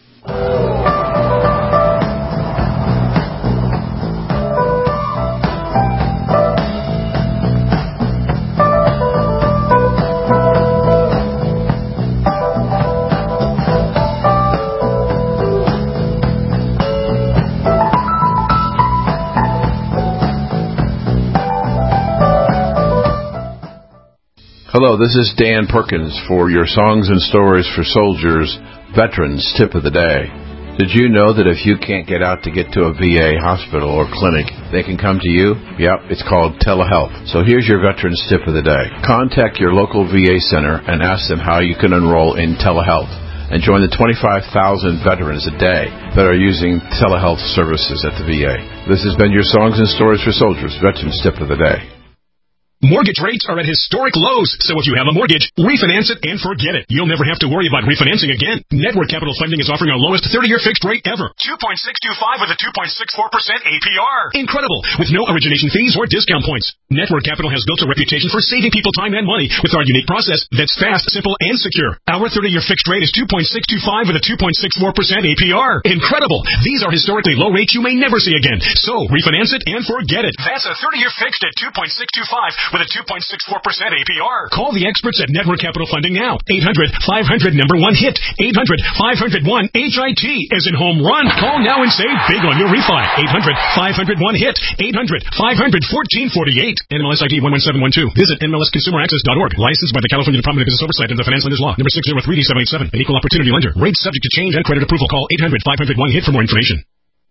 S19: Hello, this is Dan Perkins for your Songs and Stories for Soldiers Veterans Tip of the Day. Did you know that if you can't get out to get to a VA hospital or clinic, they can come to you? Yep, it's called telehealth. So here's your Veterans Tip of the Day. Contact your local VA center and ask them how you can enroll in telehealth and join the 25,000 veterans a day that are using telehealth services at the VA. This has been your Songs and Stories for Soldiers Veterans Tip of the Day.
S1: Mortgage rates are at historic lows, so if you have a mortgage, refinance it and forget it. You'll never have to worry about refinancing again. Network Capital Funding is offering our lowest 30-year fixed rate ever. 2.625 with a 2.64% APR. Incredible, with no origination fees or discount points. Network Capital has built a reputation for saving people time and money with our unique process that's fast, simple, and secure. Our 30-year fixed rate is 2.625 with a 2.64% APR. Incredible. These are historically low rates you may never see again. So refinance it and forget it. That's a 30-year fixed at 2.625 with a 2.64% APR. Call the experts at Network Capital Funding now. 800-500-1-HIT. 800-500-1-HIT as in home run. Call now and save big on your refi. 800-500-1-HIT. 800-500-1448. NMLS ID 11712. Visit NMLSConsumerAccess.org. Licensed by the California Department of Business Oversight and the Finance Lenders Law. Number 603D787. An equal opportunity lender. Rates subject to change and credit approval. Call 800-500-1-HIT for more information.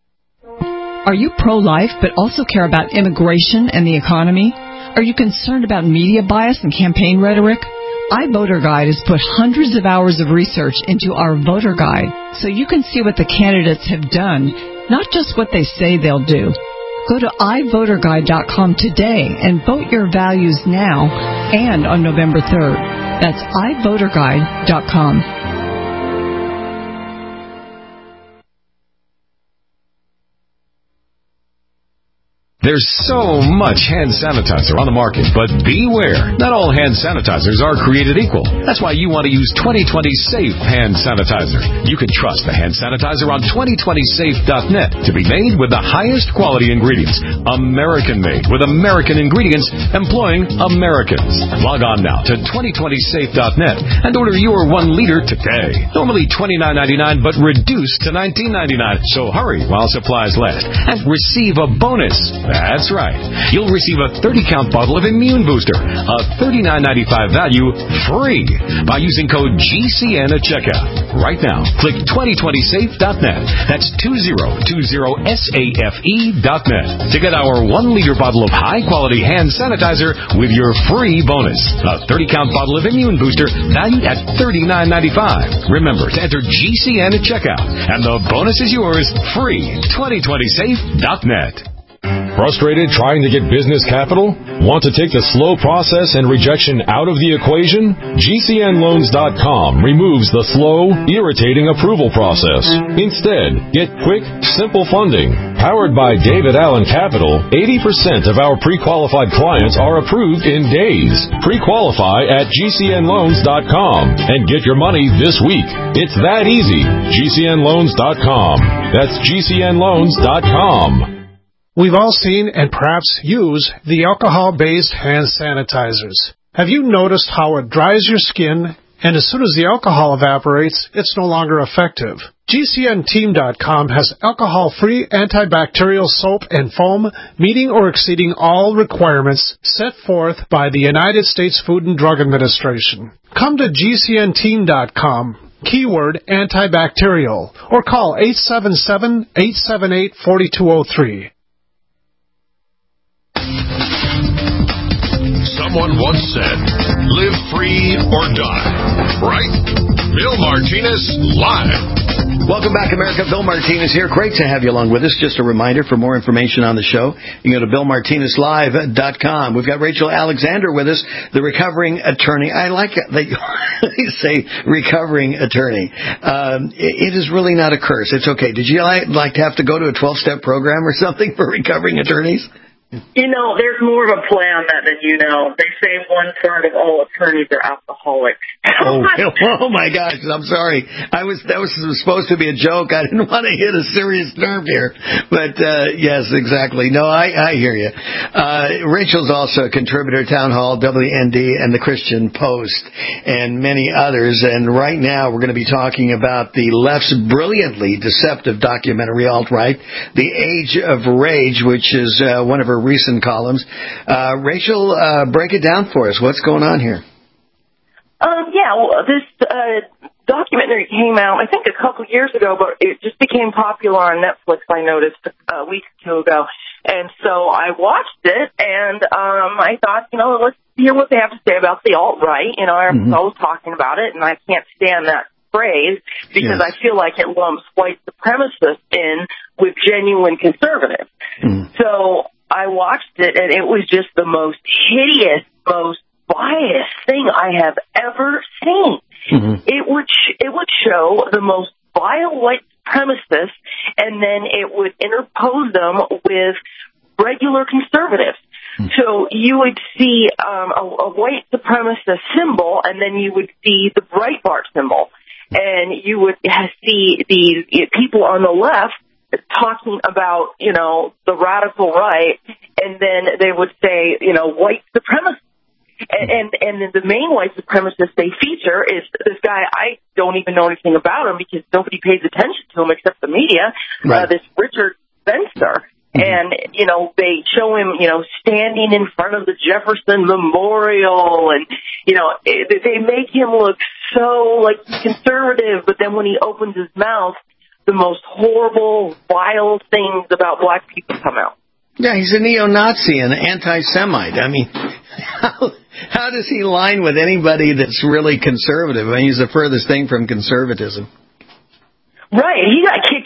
S20: Are you pro-life but also care about immigration and the economy? Are you concerned about media bias and campaign rhetoric? iVoter Guide has put hundreds of hours of research into our voter guide so you can see what the candidates have done, not just what they say they'll do. Go to iVoterGuide.com today and vote your values now and on November 3rd. That's iVoterGuide.com.
S11: There's so much hand sanitizer on the market, but beware. Not all hand sanitizers are created equal. That's why you want to use 2020 Safe Hand Sanitizer. You can trust the hand sanitizer on 2020safe.net to be made with the highest quality ingredients. American-made with American ingredients employing Americans. Log on now to 2020safe.net and order your 1 liter today. Normally $29.99, but reduced to $19.99. So hurry while supplies last and receive a bonus. That's right. You'll receive a 30-count bottle of Immune Booster, a $39.95 value, free by using code GCN at checkout. Right now, click 2020safe.net. That's 2020safe.net to get our 1-liter bottle of high-quality hand sanitizer with your free bonus. A 30-count bottle of Immune Booster valued at $39.95. Remember to enter GCN at checkout, and the bonus is yours free. 2020safe.net. Frustrated trying to get business capital? Want to take the slow process and rejection out of the equation? GCNloans.com removes the slow, irritating approval process. Instead, get quick, simple funding. Powered by David Allen Capital, 80% of our pre-qualified clients are approved in days. Pre-qualify at GCNloans.com and get your money this week. It's that easy. GCNloans.com. That's GCNloans.com.
S21: We've all seen and perhaps use the alcohol-based hand sanitizers. Have you noticed how it dries your skin, and as soon as the alcohol evaporates, it's no longer effective? GCNteam.com has alcohol-free antibacterial soap and foam meeting or exceeding all requirements set forth by the United States Food and Drug Administration. Come to GCNteam.com. Keyword antibacterial, or call 877-878-4203.
S2: Someone once said, live free or die. Right? Bill Martinez live.
S9: Welcome back, America. Bill Martinez here. Great to have you along with us. Just a reminder, for more information on the show, you can go to BillMartinezLive.com. We've got Rachel Alexander with us, the recovering attorney. I like that you say recovering attorney. It is really not a curse. It's okay. Did you like to have to go to a 12-step program or something for recovering attorneys?
S22: You know, there's more of a play on that than you know. They say 1/3 of all attorneys are alcoholics.
S9: Oh my gosh! I'm sorry. That was supposed to be a joke. I didn't want to hit a serious nerve here, but yes, exactly. No, I hear you. Rachel's also a contributor to Town Hall, WND, and the Christian Post, and many others. And right now, we're going to be talking about the left's brilliantly deceptive documentary, Alt-Right, The Age of Rage, which is one of her recent columns. Rachel, break it down for us. What's going on here?
S22: This documentary came out, I think, a couple years ago, but it just became popular on Netflix, I noticed, a week or two ago. And so I watched it, and I thought, let's hear what they have to say about the alt-right. I was talking about it, and I can't stand that phrase because I feel like it lumps white supremacists in with genuine conservatives. So I watched it, and it was just the most hideous, most biased thing I have ever seen. It would show the most vile white supremacists, and then it would interpose them with regular conservatives. So you would see a white supremacist symbol, and then you would see the Breitbart symbol, and you would see the people on the left talking about, the radical right, and then they would say, white supremacists. And the main white supremacist they feature is this guy. I don't even know anything about him because nobody pays attention to him except the media, this Richard Spencer. And, they show him, standing in front of the Jefferson Memorial, and, they make him look so, conservative, but then when he opens his mouth, the most horrible, vile things about black people come out.
S9: Yeah, he's a neo-Nazi and an anti-Semite. I mean, how does he line with anybody that's really conservative? I mean, he's the furthest thing from conservatism.
S22: Right. He got kicked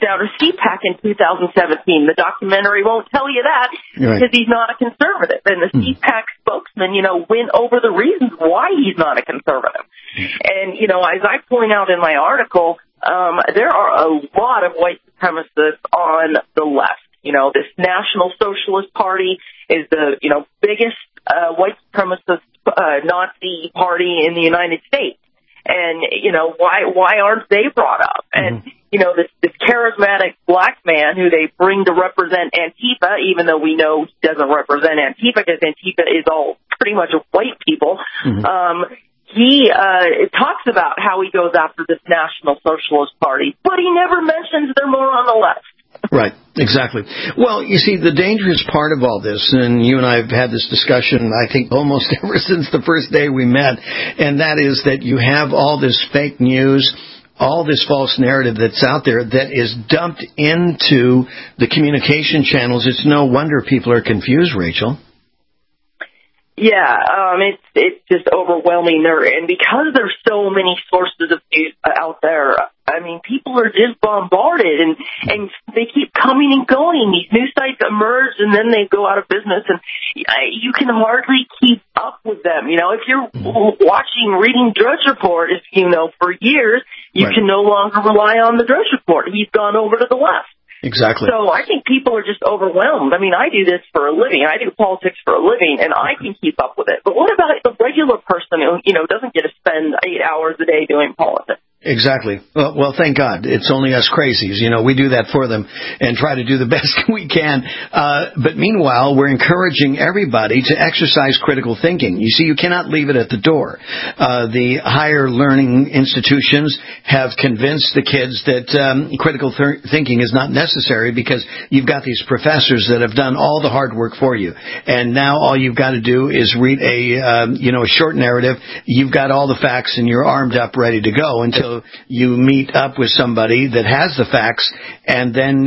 S22: phased out of CPAC in 2017. The documentary won't tell you that because he's not a conservative. And the CPAC spokesman, went over the reasons why he's not a conservative. And, as I point out in my article, there are a lot of white supremacists on the left. This National Socialist Party is the, biggest white supremacist Nazi party in the United States. And, why aren't they brought up? And, this charismatic black man who they bring to represent Antifa, even though we know he doesn't represent Antifa because Antifa is all pretty much white people, he talks about how he goes after this National Socialist Party, but he never mentions they're more on the left.
S9: Right, exactly. Well, you see, the dangerous part of all this, and you and I have had this discussion, I think, almost ever since the first day we met, and that is that you have all this fake news, all this false narrative that's out there that is dumped into the communication channels. It's no wonder people are confused, Rachel.
S22: Yeah, it's just overwhelming there, and because there's so many sources of news out there, people are just bombarded, and they keep coming and going. These news sites emerge, and then they go out of business, and you can hardly keep up with them. If you're reading Drudge Report, for years, you can no longer rely on the Drudge Report. He's gone over to the left.
S9: Exactly.
S22: So I think people are just overwhelmed. I do this for a living. I do politics for a living, and I can keep up with it. But what about the regular person who, doesn't get to spend 8 hours a day doing politics?
S9: Exactly. Well, thank God. It's only us crazies. We do that for them and try to do the best we can. But meanwhile, we're encouraging everybody to exercise critical thinking. You see, you cannot leave it at the door. The higher learning institutions have convinced the kids that critical thinking is not necessary because you've got these professors that have done all the hard work for you. And now all you've got to do is read a short narrative. You've got all the facts and you're armed up, ready to go until you meet up with somebody that has the facts, and then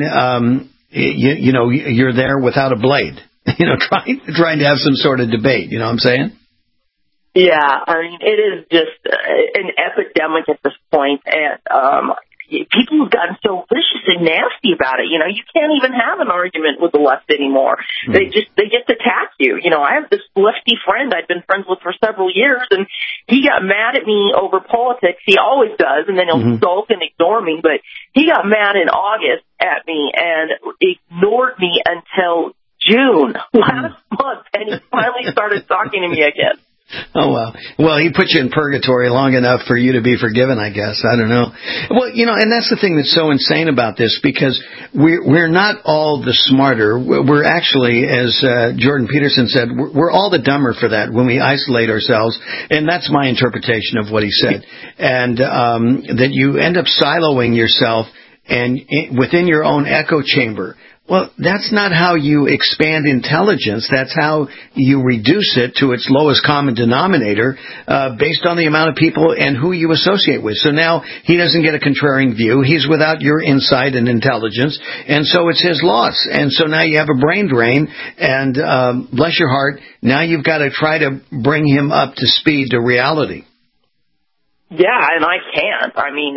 S9: you're there without a blade, trying to have some sort of debate. You know what I'm saying?
S22: Yeah, it is just an epidemic at this point, and people have gotten so vicious and nasty about it. You can't even have an argument with the left anymore. They just attack you. I have this lefty friend I've been friends with for several years, and he got mad at me over politics. He always does, and then he'll sulk and ignore me. But he got mad in August at me and ignored me until June last month, and he finally started talking to me again.
S9: Oh, wow. Well, he put you in purgatory long enough for you to be forgiven, I guess. I don't know. Well, and that's the thing that's so insane about this, because we're not all the smarter. We're actually, as Jordan Peterson said, we're all the dumber for that when we isolate ourselves. And that's my interpretation of what he said. And that you end up siloing yourself and within your own echo chamber. Well, that's not how you expand intelligence. That's how you reduce it to its lowest common denominator based on the amount of people and who you associate with. So now he doesn't get a contrarian view. He's without your insight and intelligence, and so it's his loss. And so now you have a brain drain, and bless your heart, now you've got to try to bring him up to speed to reality.
S22: Yeah, and I can't.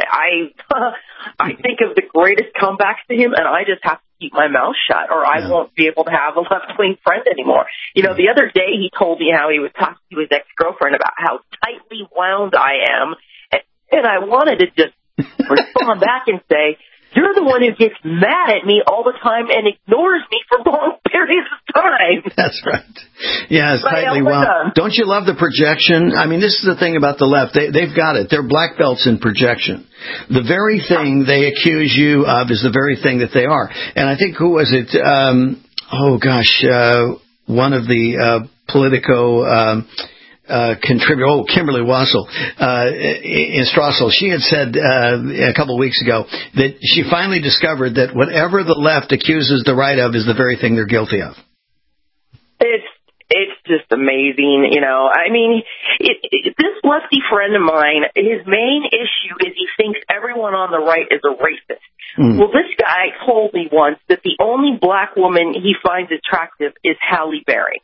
S22: I think of the greatest comebacks to him, and I just have to keep my mouth shut, or I won't be able to have a left-wing friend anymore. The other day he told me how he was talking to his ex-girlfriend about how tightly wound I am, and I wanted to just respond back and say, you're the one who gets mad at me all the time and ignores me for long periods of time.
S9: That's right. Yeah, it's tightly wound. Don't you love the projection? This is the thing about the left. They've got it. They're black belts in projection. The very thing they accuse you of is the very thing that they are. And I think, who was it? One of the Politico contributor, Kimberly Wassel, in Strassel, she had said a couple of weeks ago that she finally discovered that whatever the left accuses the right of is the very thing they're guilty of.
S22: It's just amazing, this lefty friend of mine, his main issue is he thinks everyone on the right is a racist. Well, this guy told me once that the only black woman he finds attractive is Halle Berry.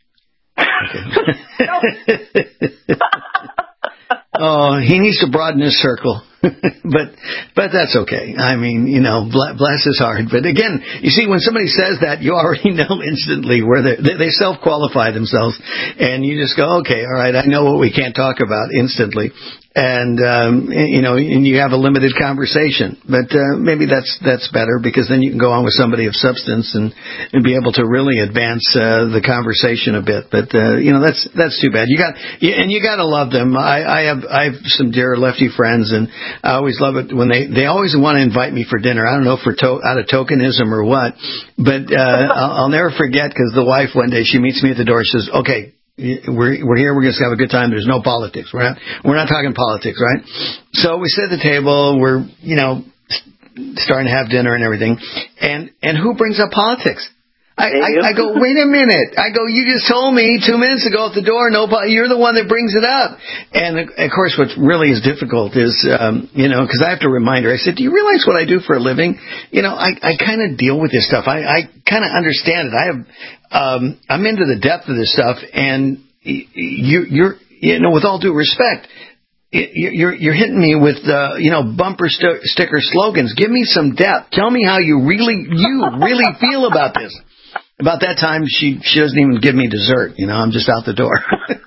S9: Oh, he needs to broaden his circle. but that's okay. I mean, bless his heart. But again, you see, when somebody says that, you already know instantly where they self-qualify themselves, and you just go, okay, all right, I know what we can't talk about instantly. And, and you have a limited conversation, but, maybe that's better, because then you can go on with somebody of substance and be able to really advance, the conversation a bit. But, that's too bad. You gotta love them. I have some dear lefty friends, and I always love it when they always want to invite me for dinner. I don't know if out of tokenism or what, but, I'll never forget, because the wife one day, she meets me at the door, she says, okay, we're here. We're going to have a good time. There's no politics. We're not talking politics, right? So we sit at the table. We're starting to have dinner and everything. And who brings up politics? I go, wait a minute. I go, you just told me 2 minutes ago at the door, you're the one that brings it up. And of course, what really is difficult is, because I have to remind her. I said, do you realize what I do for a living? I kind of deal with this stuff. I kind of understand it. I'm into the depth of this stuff, and you're with all due respect, you're hitting me with bumper sticker slogans. Give me some depth. Tell me how you really feel about this. About that time, she doesn't even give me dessert. I'm just out the door.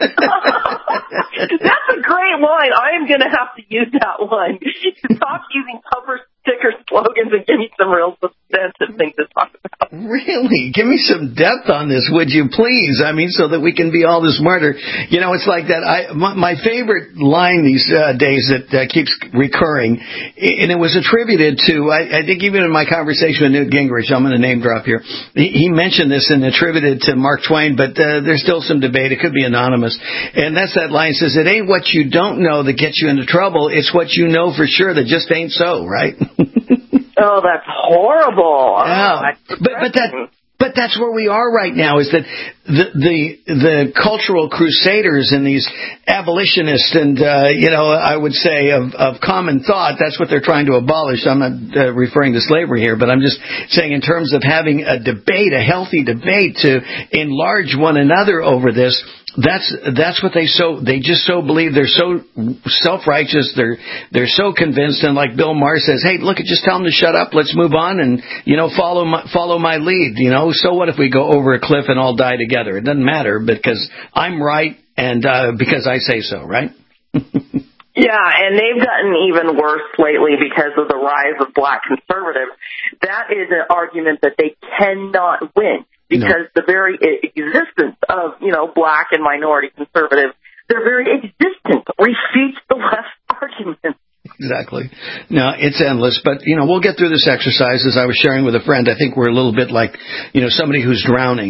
S22: That's a great line. I am going to have to use that one. Stop using bumper sticker slogans and give me some real substantive things to talk about.
S9: Really? Give me some depth on this, would you please? I mean, so that we can be all the smarter. It's like that. My favorite line these days that keeps recurring, and it was attributed to, I think even in my conversation with Newt Gingrich, I'm going to name drop here, he mentioned this and attributed to Mark Twain, but there's still some debate. It could be anonymous. And that's that line says, it ain't what you don't know that gets you into trouble. It's what you know for sure that just ain't so, right?
S22: Oh, that's horrible.
S9: Yeah. But that's where we are right now, is that the cultural crusaders and these abolitionists and, I would say of common thought, that's what they're trying to abolish. I'm not referring to slavery here, but I'm just saying in terms of having a debate, a healthy debate to enlarge one another over this. That's what they just so believe. They're so self-righteous. They're so convinced. And like Bill Maher says, hey, look, just tell them to shut up. Let's move on and, follow my lead. So what if we go over a cliff and all die together? It doesn't matter because I'm right and, because I say so, right?
S22: Yeah, and they've gotten even worse lately because of the rise of black conservatives. That is an argument that they cannot win. Because the very existence of, black and minority conservatives, their very existence refutes the left argument.
S9: Exactly. No, it's endless, but, we'll get through this exercise. As I was sharing with a friend, I think we're a little bit like, somebody who's drowning,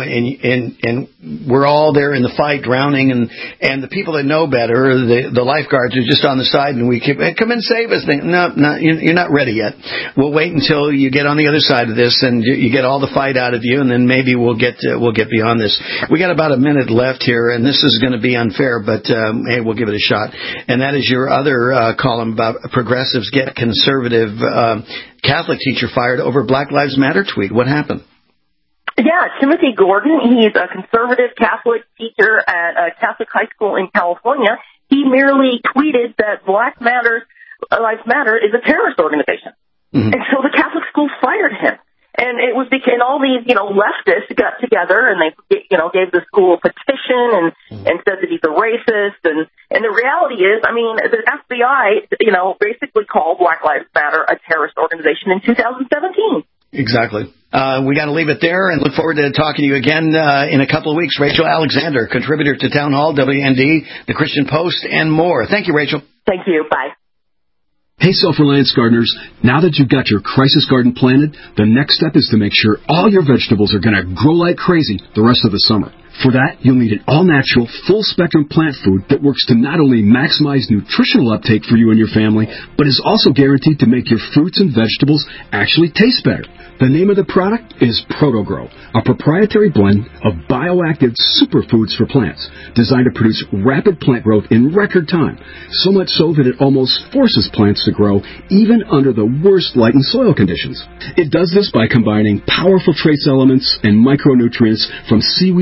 S9: and we're all there in the fight drowning, and the people that know better, the lifeguards are just on the side, and we keep, hey, come and save us. No, you're not ready yet. We'll wait until you get on the other side of this and you get all the fight out of you, and then maybe we'll get beyond this. We got about a minute left here, and this is going to be unfair, but, hey, we'll give it a shot. And that is your other, column about progressives get conservative Catholic teacher fired over Black Lives Matter tweet. What happened?
S22: Yeah, Timothy Gordon, he's a conservative Catholic teacher at a Catholic high school in California. He merely tweeted that Black Lives Matter is a terrorist organization. Mm-hmm. And so the Catholic school fired him. And it was because all these, leftists got together and they, gave the school a petition and said that he's a racist. And the reality is, the FBI, basically called Black Lives Matter a terrorist organization in 2017.
S9: Exactly. We got to leave it there and look forward to talking to you again in a couple of weeks. Rachel Alexander, contributor to Town Hall, WND, The Christian Post, and more. Thank you, Rachel.
S22: Thank you. Bye.
S12: Hey, Self-Reliance gardeners, now that you've got your crisis garden planted, the next step is to make sure all your vegetables are going to grow like crazy the rest of the summer. For that, you'll need an all-natural, full-spectrum plant food that works to not only maximize nutritional uptake for you and your family, but is also guaranteed to make your fruits and vegetables actually taste better. The name of the product is ProtoGrow, a proprietary blend of bioactive superfoods for plants, designed to produce rapid plant growth in record time, so much so that it almost forces plants to grow even under the worst light and soil conditions. It does this by combining powerful trace elements and micronutrients from seaweed extract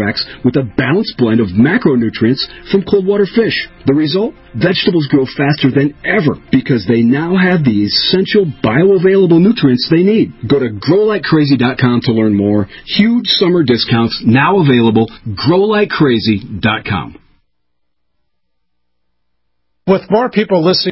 S12: tracts with a balanced blend of macronutrients from cold water fish. The result? Vegetables grow faster than ever because they now have the essential bioavailable nutrients they need. Go to growlikecrazy.com to learn more. Huge summer discounts now available. growlikecrazy.com.
S21: With more people listening